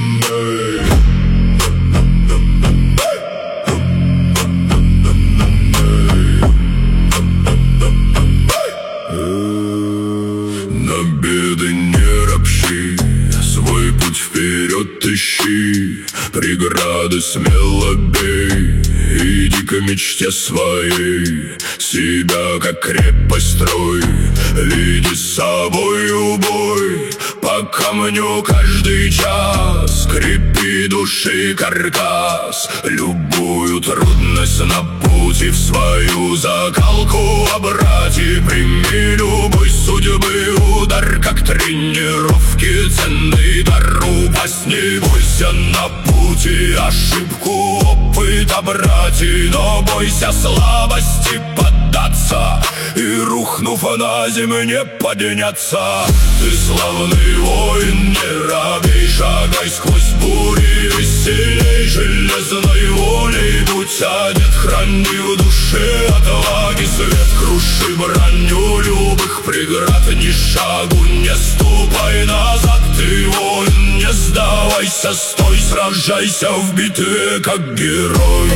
На беды не ропщи, свой путь вперед ищи, преграды смело бей, иди к мечте своей, себя как крепость строй, веди с собою бой, по камню каждый час, скрипи души каркас, любую трудность на пути в свою закалку обрати, прими любой судьбы удар, как тренировки ценный дар, упасть не бойся на пути, ошибку опыт обрати, но бойся слабости поддаться и, рухнув на землю, не подняться. Ты славный воин, не робей, шагай сквозь бури, веселей железной волей будь одет, храни в душе отваги свет, круши броню любых преград, ни шагу не ступай назад, ты воин, не сдавайся, стой, сражайся в битве как герой.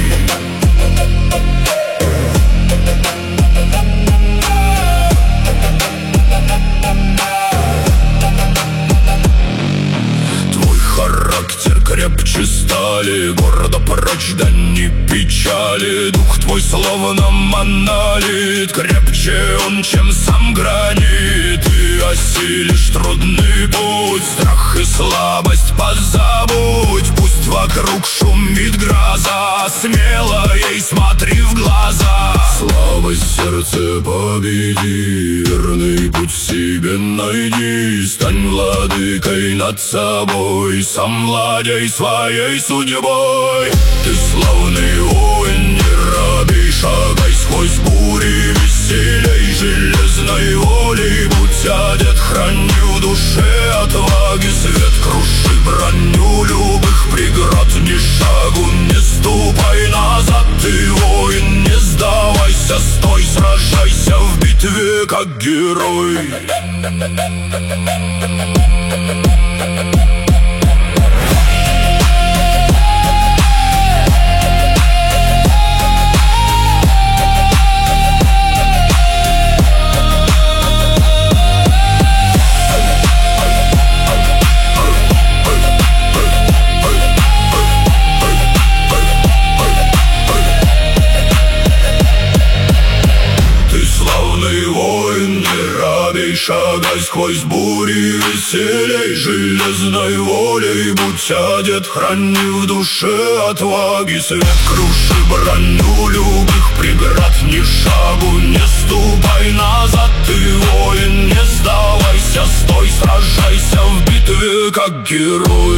Крепче стали, города прочь, да не печали, дух твой словно монолит, крепче он, чем сам гранит, ты осилишь трудный путь, страх и слабость позабудь, пусть вокруг шумит гроза, смело ей смотри в глаза, слабость сердце победи, верный путь себе найди, стань владыкой над собой, сам владей своей судьбой. Ты славный воин, не робей, шагай сквозь бури, веселей железной волей будь одет, храни в душе отваги свет, круши броню любых преград, ни шагу не ступай назад, ты воин, не сдавайся, стой, сражайся в битве как герой. Шагай сквозь бури, веселей железной волей будь одет, храни в душе отваги свет, круши броню любых преград, ни шагу не ступай назад, ты воин, не сдавайся, стой, сражайся в битве как герой.